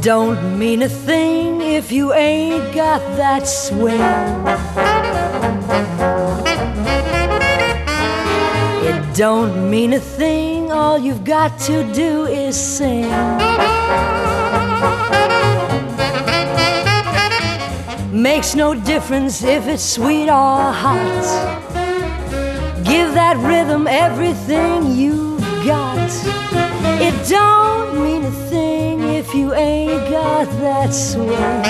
don't mean a thing if you ain't got that swing. It don't mean a thing, all you've got to do is sing. Makes no difference if it's sweet or hot. Give that rhythm everything you've got. It don't mean a thing if you ain't got that swing.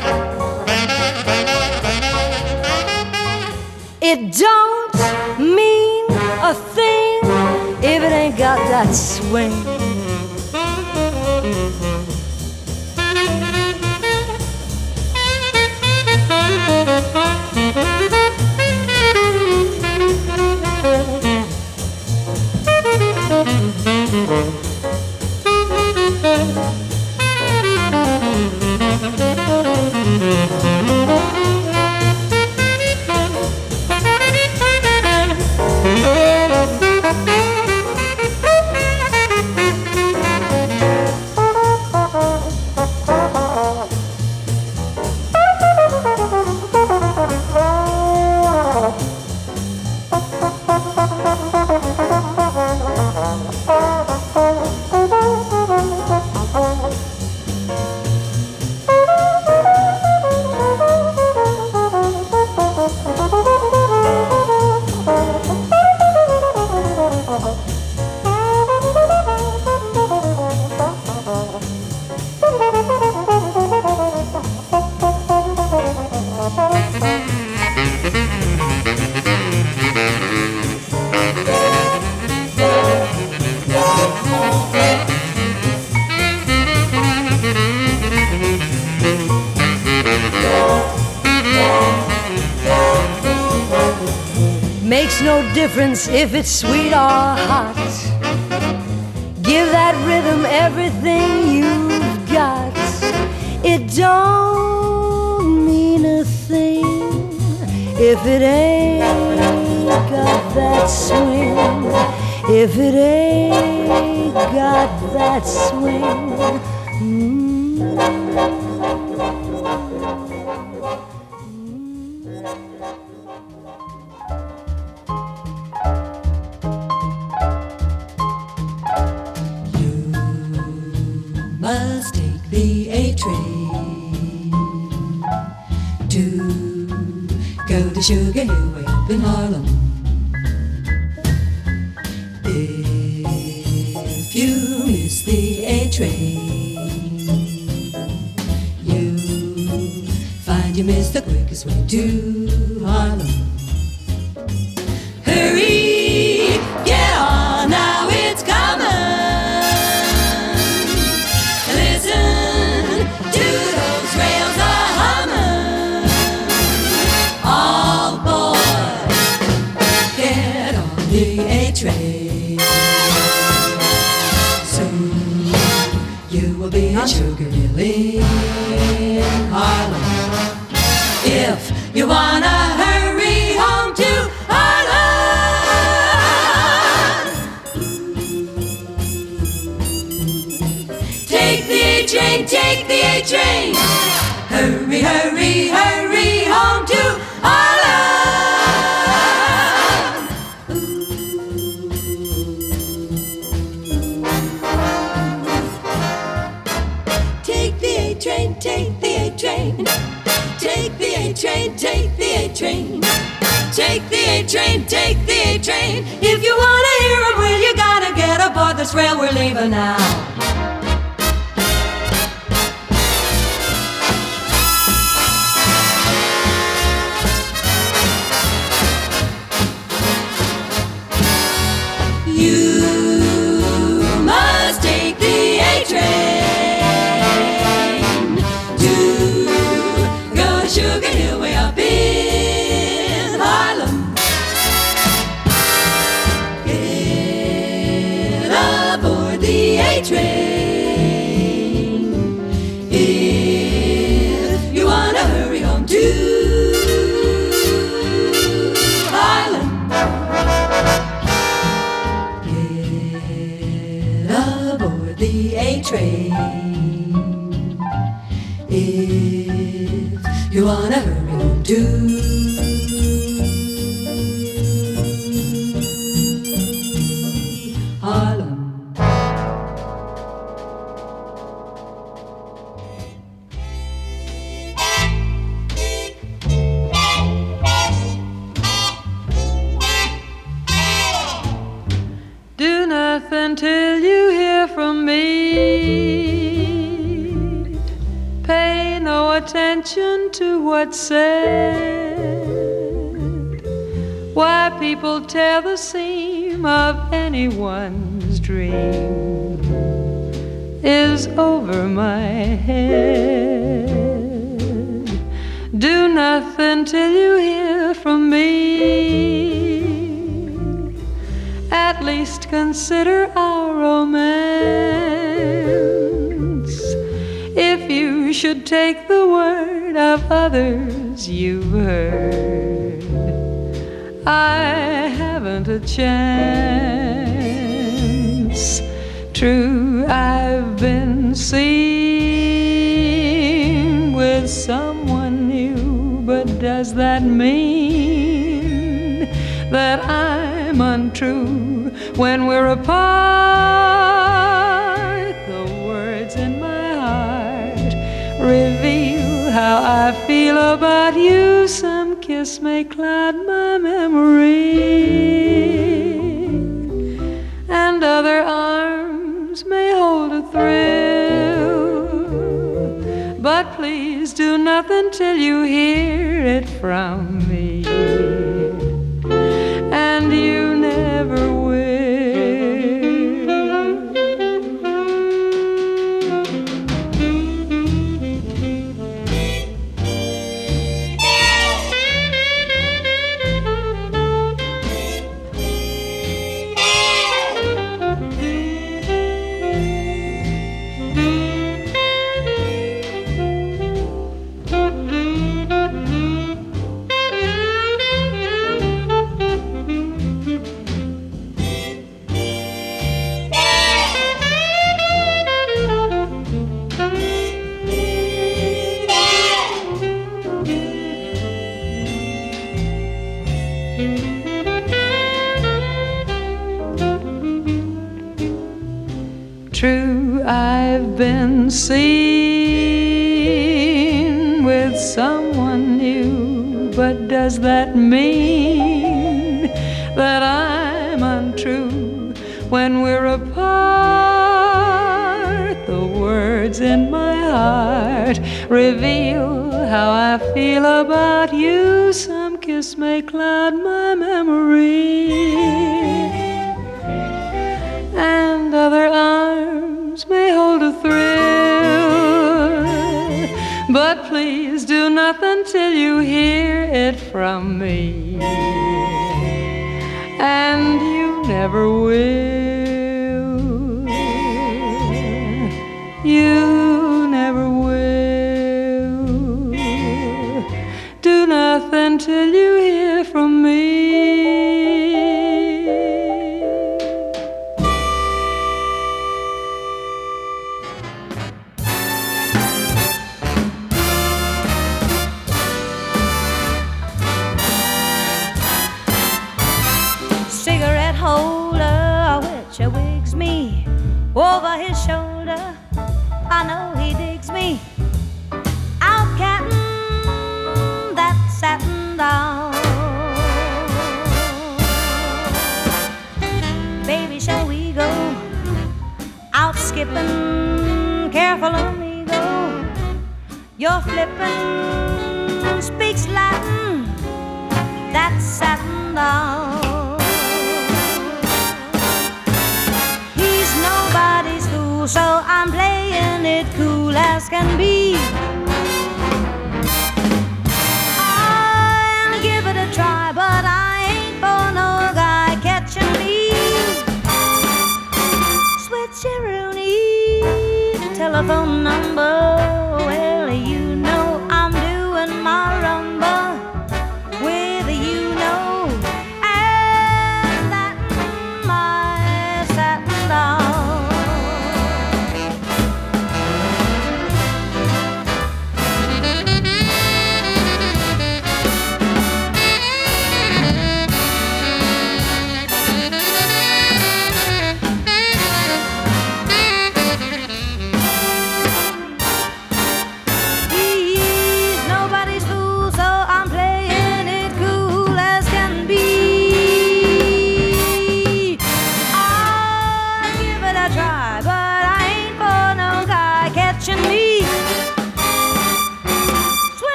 It don't mean a thing if it ain't got that swing. Makes no difference if it's sweet or hot. Give that rhythm everything you've got. It don't mean a thing if it ain't got that swing. If it ain't got that swing. Must take the A train to go to Sugar Hill way up in Harlem. If you miss the A train, you find you miss the quickest way to Harlem. Hurry, get on now, it's coming. Train. Soon you will be in Sugar Hill in Harlem. If you wanna hurry home to Harlem, take the A train, take the A train. Hurry, hurry, hurry home to Harlem. Take the A train, take the A train. Take the A train, take the A train. Take the A train, take the A train. If you wanna hear 'em, well, you gotta get aboard this rail, we're leaving now. You must take the A train to go to Sugar Hill way up in Harlem. Get aboard the A train. what's said. Why people tear the seam of anyone's dream is over my head. Do nothing till you hear from me. At least consider our romance. If you should take the word of others you've heard, I haven't a chance. True, I've been seen with someone new, but does that mean that I'm untrue when we're apart? The words in my heart reveal how I feel about you. Some kiss may cloud my memory, and other arms may hold a thrill. But please do nothing till you hear it from me, and you never will. True, I've been seen with someone new, but does that mean that I'm untrue when we're apart? The words in my heart reveal how I feel about you. Some kiss may cloud my memory, and other arms may hold a thrill. But please do nothing till you hear it from me, and you never will. You never will. Do nothing till you hear from me. Wigs me over his shoulder. I know he digs me. Out cattin' that satin down. Baby, shall we go out skipping? Careful on me go. You're flippin', speaks Latin, that satin down. So I'm playing it cool as can be. I'll give it a try, but I ain't for no guy catching me. Switcheroo-nee, telephone number. Well, you know I'm doing my rumba with you know, and that my satin down.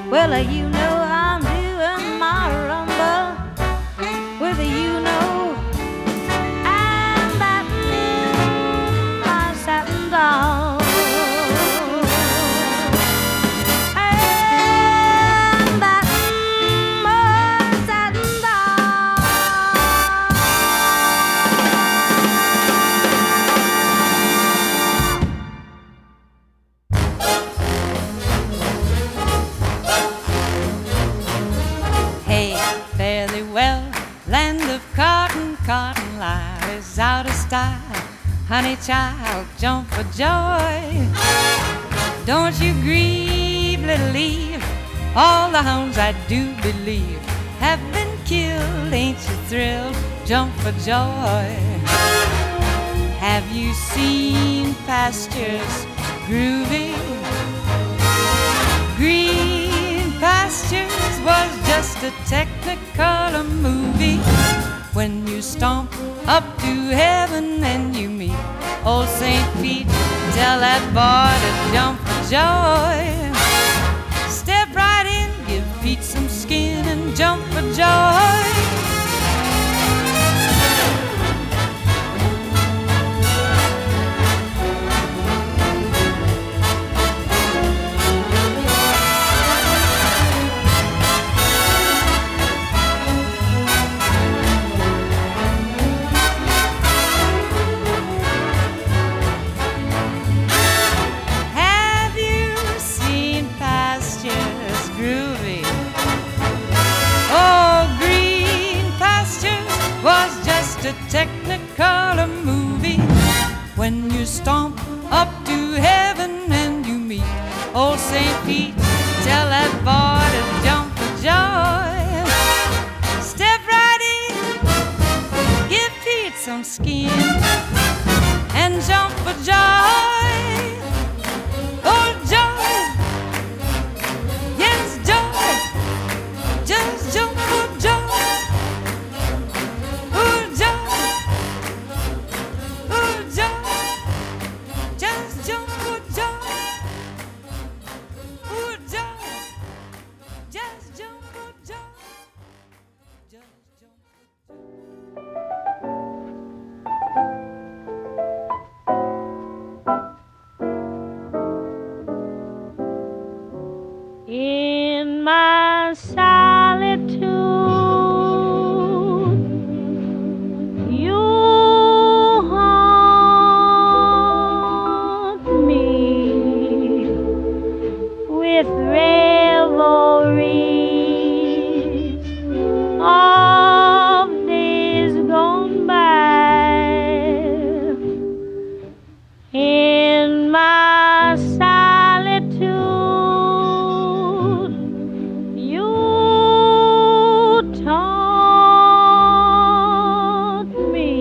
Well, you know I'm doing my rumba with you know I'm battening my satin down. Cotton life is out of style. Honey child, jump for joy. Don't you grieve, little Eve. All the hounds I do believe have been killed. Ain't you thrilled? Jump for joy. Have you seen pastures groovy? Green Pastures was just a technicolor movie. When you stomp up to heaven and you meet old St. Pete, tell that boy to jump for joy. Step right in, give Pete some skin and jump for joy. A technicolor movie. When you stomp up to heaven and you meet old St. Pete, tell that boy to jump for joy. Step right in, give Pete some skin and jump for joy. Oh joy, yes joy, just jump for joy. In my solitude, you haunt me with revelries of days gone by. In my solitude, you taunt me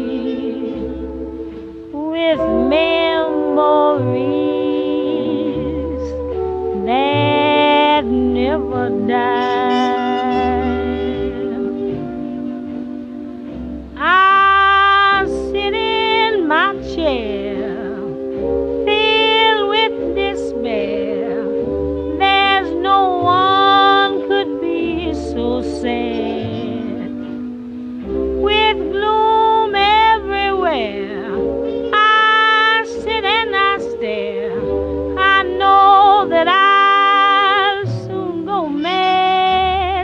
with memories that never die. I sit in my chair filled with despair. There's no one could be so sad. With gloom everywhere, I sit and I stare. I know that I'll soon go mad.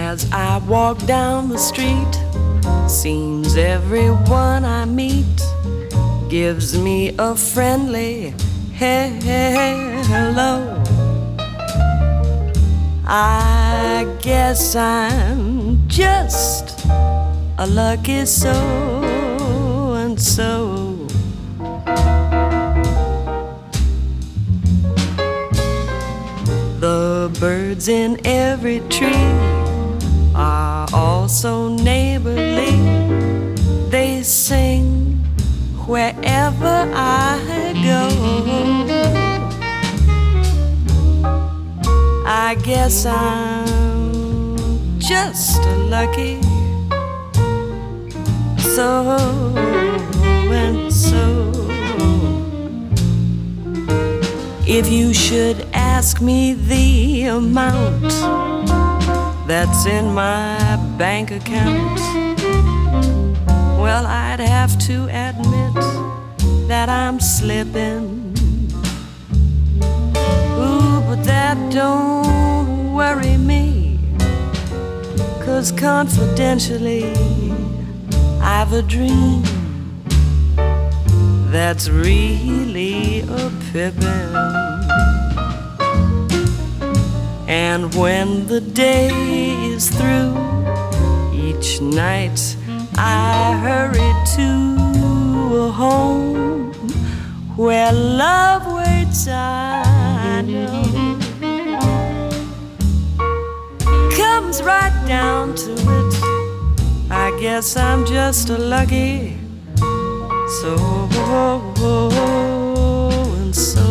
As I walk down the street, seems everyone I meet gives me a friendly hello. I guess I'm just a lucky so-and-so. The birds in every tree are also neighborly. They sing wherever I go. I guess I'm just a lucky so-and-so. If you should ask me the amount that's in my bank account, well, I'd have to admit that I'm slipping. Ooh, but that don't worry me, 'cause confidentially I've a dream that's really a pippin'. And when the day is through, each night I hurry to a home where love waits, I know. Comes right down to it, I guess I'm just a lucky so-and-so.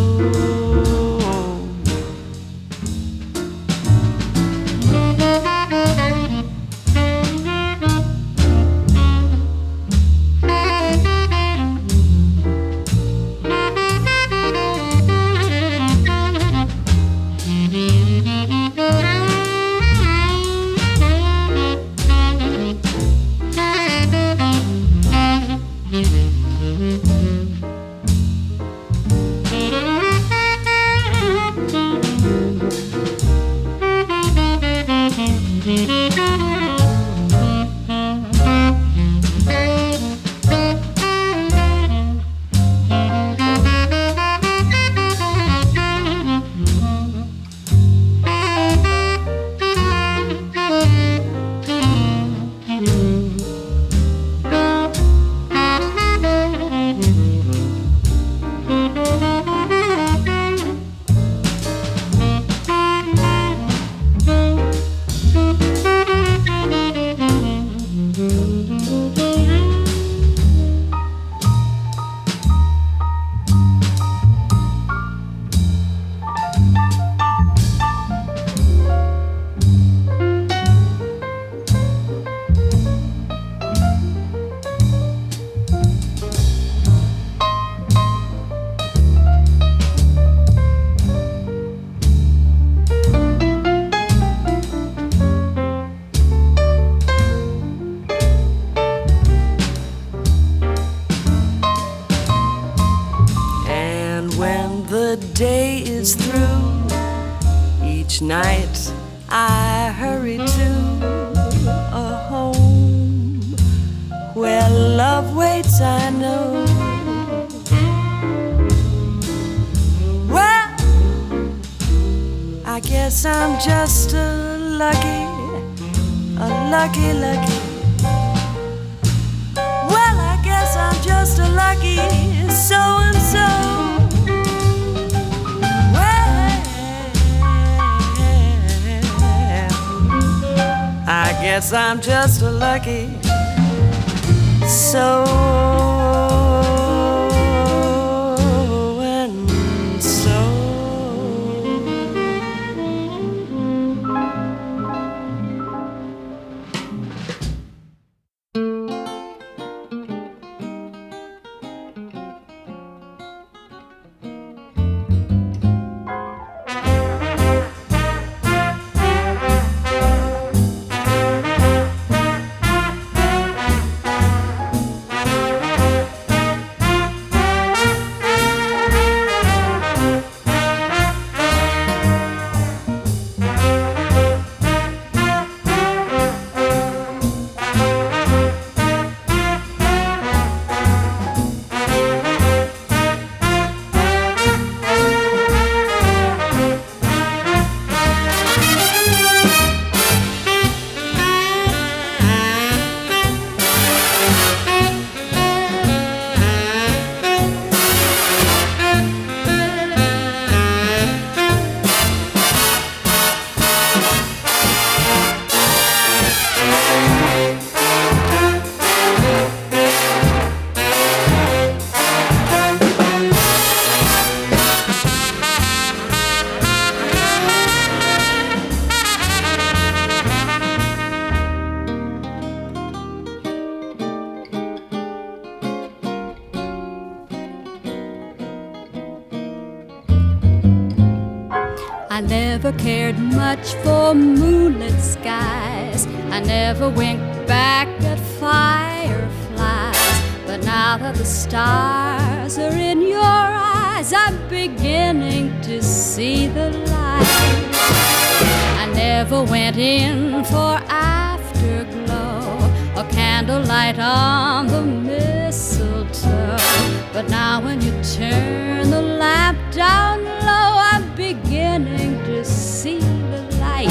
Night I hurry to a home where love waits, I know. Well, I guess I'm just a lucky. Well, I guess I'm just a lucky so-and-so. I guess I'm just a lucky so-and-so. never cared much for moonlit skies. I never winked back at fireflies. But now that the stars are in your eyes, I'm beginning to see the light. I never went in for afterglow or candlelight on the mistletoe. But now when you turn the lamp down low, I'm beginning to see the light.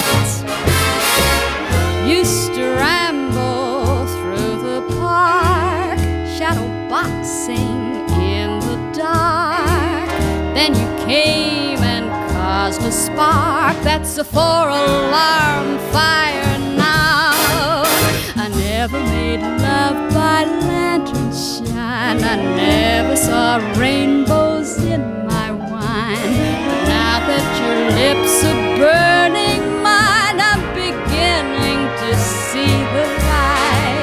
Used to ramble through the park, shadow boxing in the dark. Then you came and caused a spark. That's a 4-alarm fire now. I never made love by lantern shine. I never saw rainbows in my wine. But now that your lips are burning mine, I'm beginning to see the light.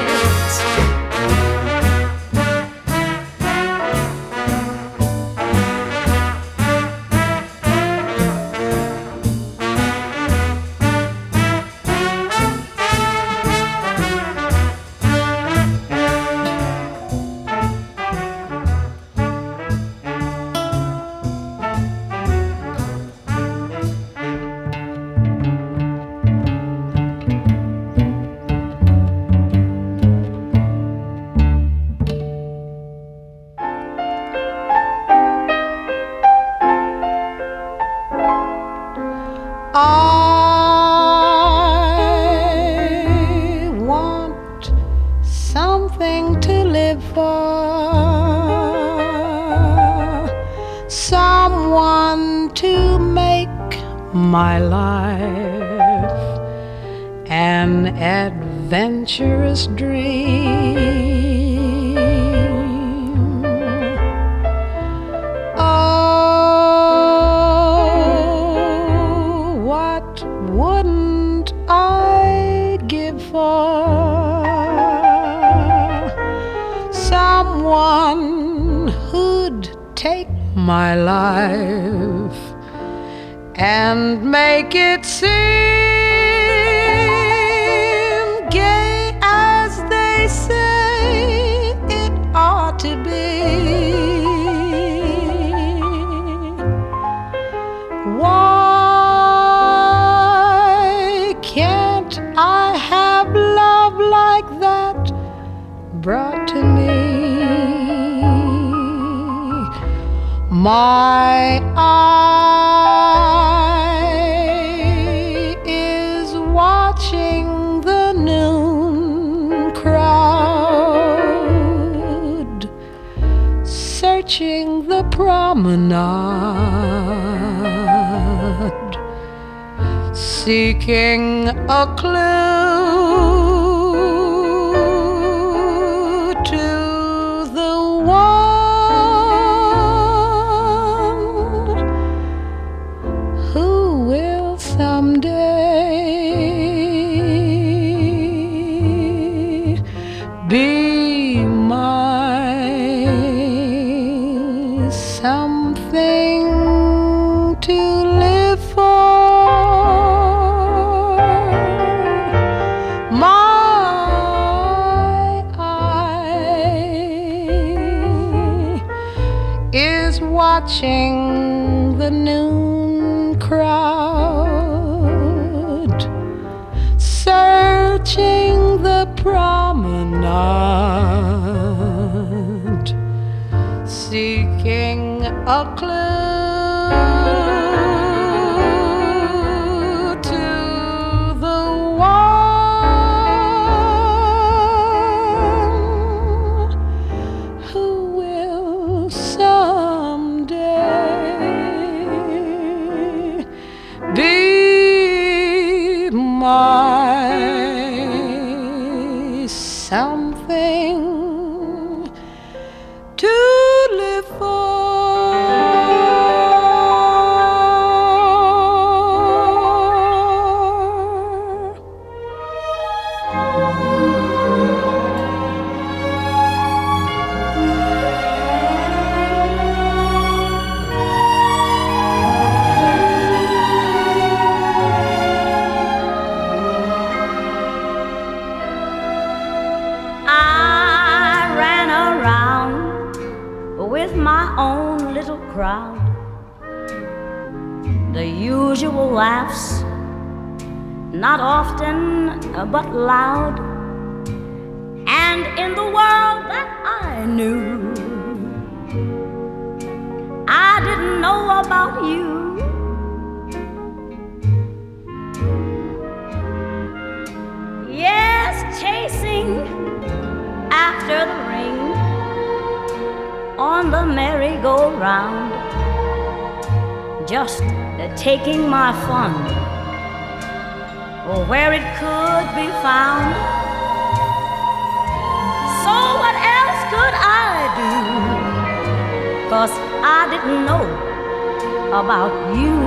I want something to live for, someone to make my life an adventurous dream. Wouldn't I give for someone who'd take my life and make it seem gay as they say it ought to be? Can't I have love like that brought to me? My eye is watching the noon crowd, searching the promenade, seeking a clue to the one who will someday be my something to live for. Is watching the noon crowd, searching the promenade, seeking a clue to the one who will someday be my something to live for. crowd, the usual laughs, not often but loud. And in the world that I knew, I didn't know about you. Yes, chasing after the ring on the merry-go-round, just taking my fun where it could be found. So what else could I do? 'Cause I didn't know about you.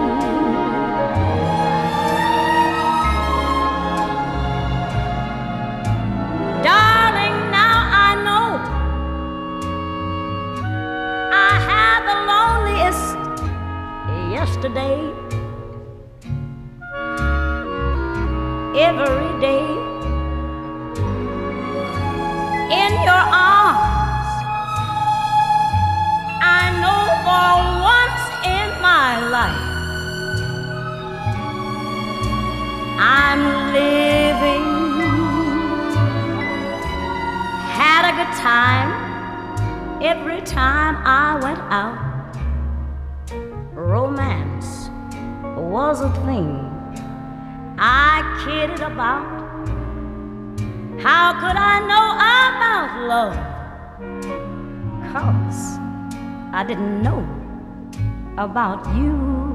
Darling, now I know I had the loneliest yesterday. Every day in your arms, I know for once in my life I'm living. Had a good time every time I went out. Romance was a thing I kidded about. How could I know about love? 'Cause I didn't know about you.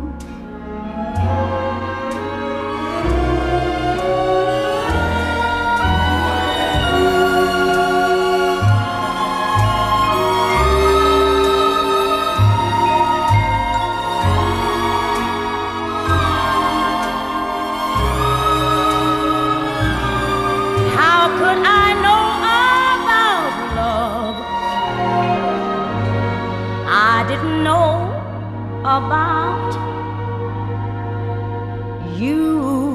About you.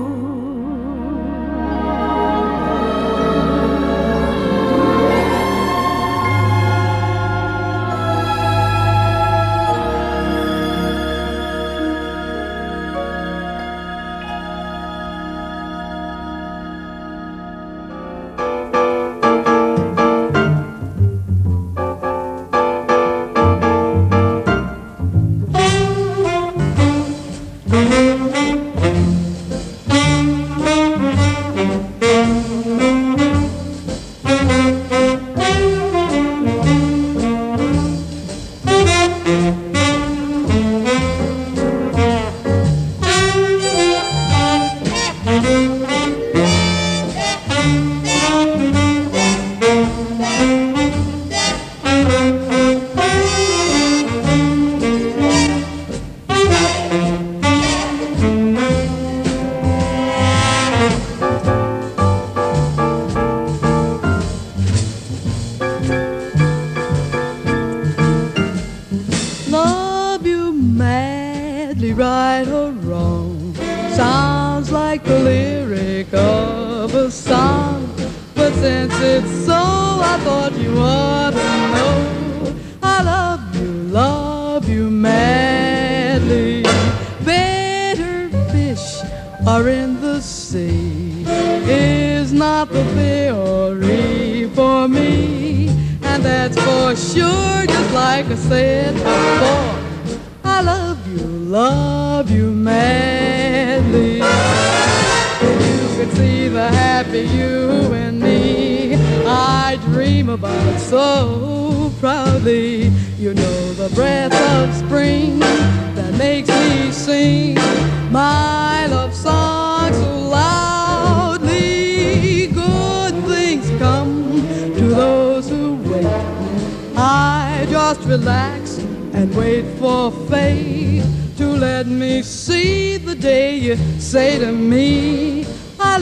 Relax and wait for fate to let me see the day you say to me, I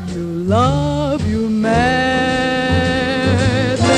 love you madly.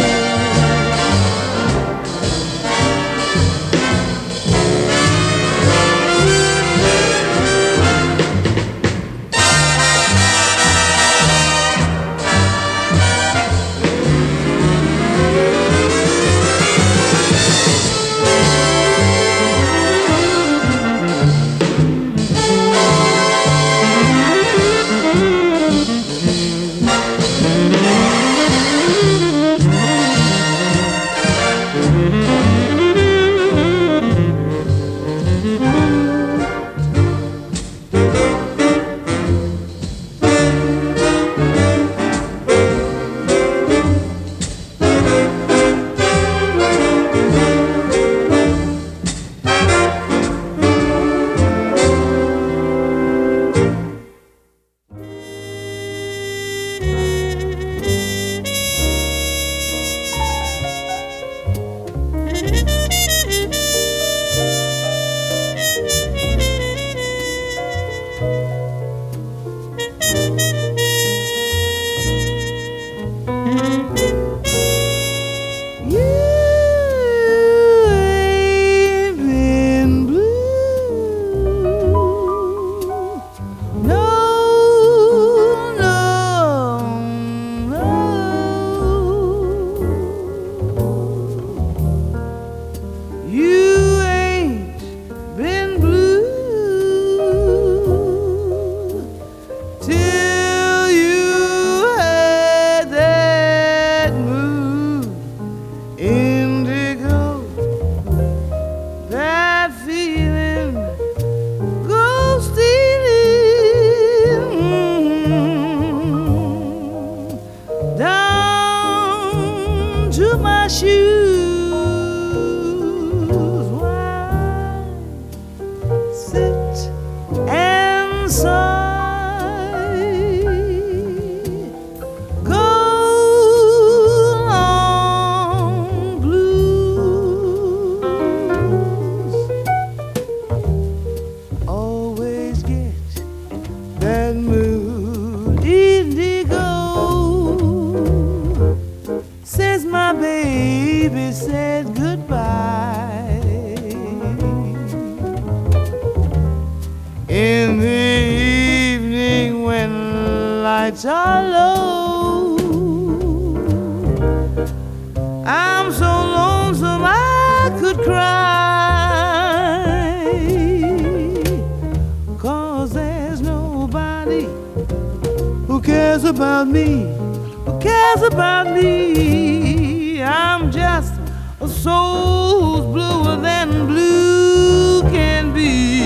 till you had that mood indigo, that feeling go stealing down to my shoes. In the evening when lights are low, I'm so lonesome I could cry, 'cause there's nobody who cares about me, who cares about me. I'm just a soul who's bluer than blue can be.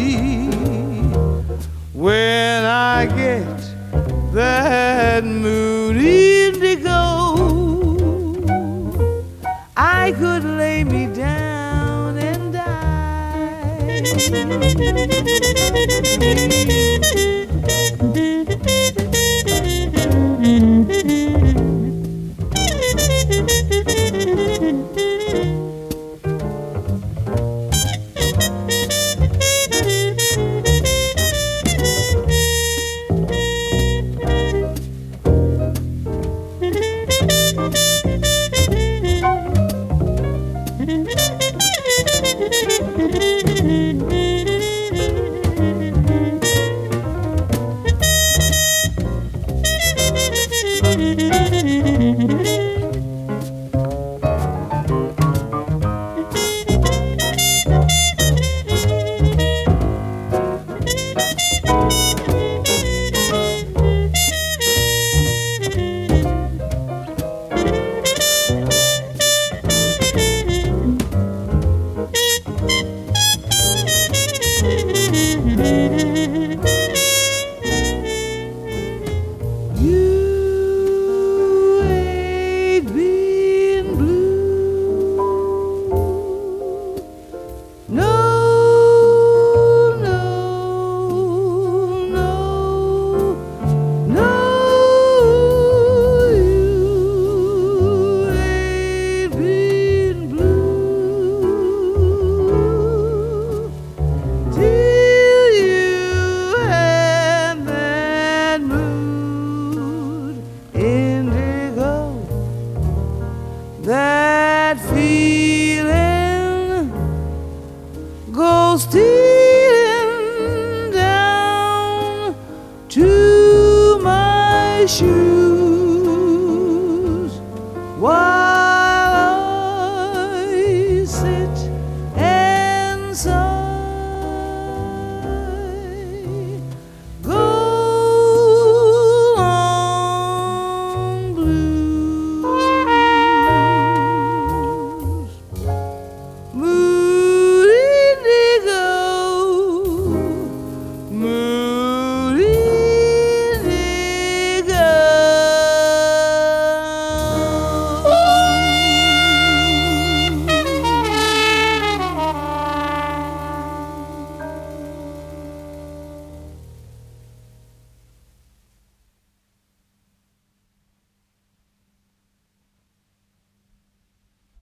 When I get that mood indigo, I could lay me down and die. That feeling goes stealing down to my shoes.